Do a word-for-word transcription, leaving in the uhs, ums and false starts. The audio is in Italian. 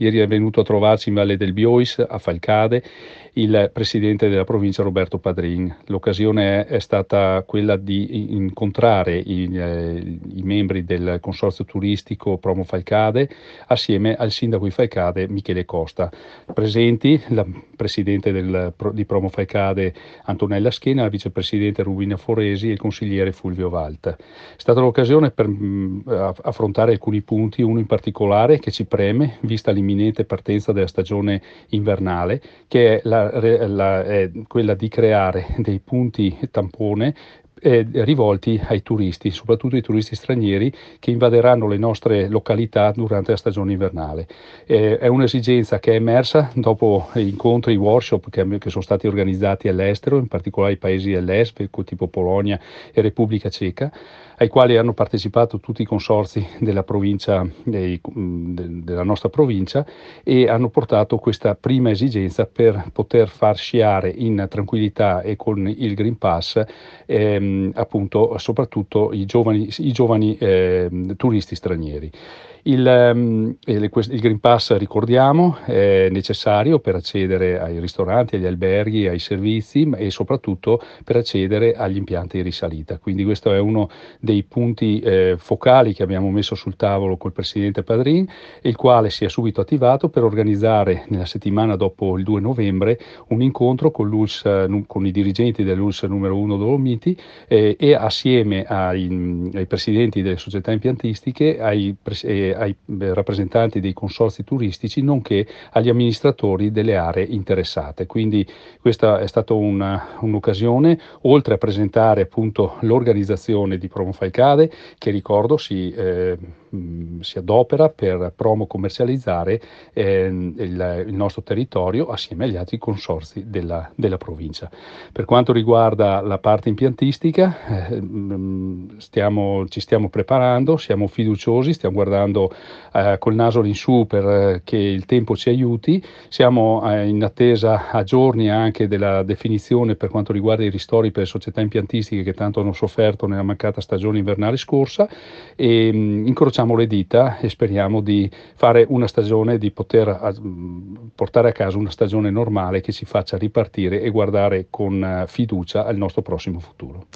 Ieri è venuto a trovarci in Valle del Biois, a Falcade, il presidente della provincia Roberto Padrin. L'occasione è, è stata quella di incontrare i, eh, i membri del consorzio turistico Promo Falcade assieme al sindaco di Falcade Michele Costa. Presenti la presidente del, di Promo Falcade Antonella Schena, la vicepresidente Rubina Foresi e il consigliere Fulvio Valt. È stata l'occasione per mh, affrontare alcuni punti, uno in particolare che ci preme, vista l'imminente partenza della stagione invernale, che è, la, la, è quella di creare dei punti tampone eh, rivolti ai turisti, soprattutto ai turisti stranieri che invaderanno le nostre località durante la stagione invernale. Eh, è un'esigenza che è emersa dopo incontri, workshop che, che sono stati organizzati all'estero, in particolare ai paesi dell'Est, tipo Polonia e Repubblica Ceca, ai quali hanno partecipato tutti i consorzi della provincia, dei, de, della nostra provincia, e hanno portato questa prima esigenza per poter far sciare in tranquillità e con il Green Pass ehm, appunto soprattutto i giovani, i giovani eh, turisti stranieri. Il, um, il, il Green Pass, ricordiamo, è necessario per accedere ai ristoranti, agli alberghi, ai servizi e soprattutto per accedere agli impianti di risalita. Quindi questo è uno dei punti eh, focali che abbiamo messo sul tavolo col presidente Padrin, il quale si è subito attivato per organizzare nella settimana dopo il due novembre un incontro con, l'U L S, con i dirigenti dell'U L S numero uno Dolomiti eh, e assieme ai, ai presidenti delle società impiantistiche, ai eh, ai rappresentanti dei consorzi turistici, nonché agli amministratori delle aree interessate. Quindi questa è stata una, un'occasione, oltre a presentare appunto l'organizzazione di Promo Falcade, che ricordo si, eh, si adopera per promo commercializzare eh, il, il nostro territorio assieme agli altri consorzi della, della provincia. Per quanto riguarda la parte impiantistica, eh, stiamo, ci stiamo preparando, siamo fiduciosi, stiamo guardando Eh, col naso all'insù perché eh, il tempo ci aiuti. Siamo eh, in attesa a giorni anche della definizione per quanto riguarda i ristori per le società impiantistiche che tanto hanno sofferto nella mancata stagione invernale scorsa e mh, incrociamo le dita e speriamo di fare una stagione, di poter a, mh, portare a casa una stagione normale che ci faccia ripartire e guardare con uh, fiducia al nostro prossimo futuro.